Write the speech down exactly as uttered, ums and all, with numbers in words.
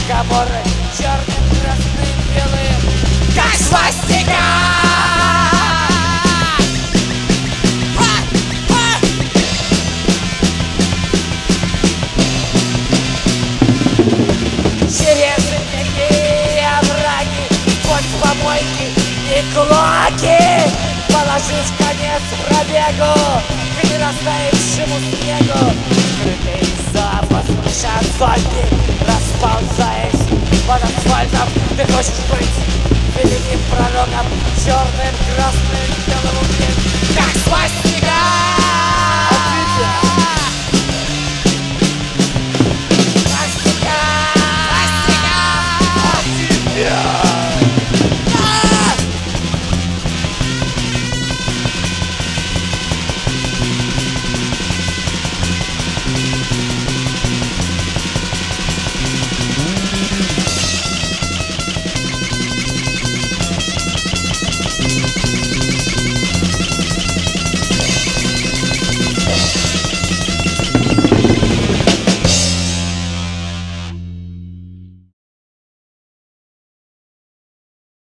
разговоры черным, красным, белым, как свастика. Через реки и овраги, сквозь помойки и клоаки, положив конец пробегу к нерастаявшему снегу, скрытый запах шансонки, расползаясь под асфальтом, ты хочешь быть великим пророком, черным, красным, белым, как свастика.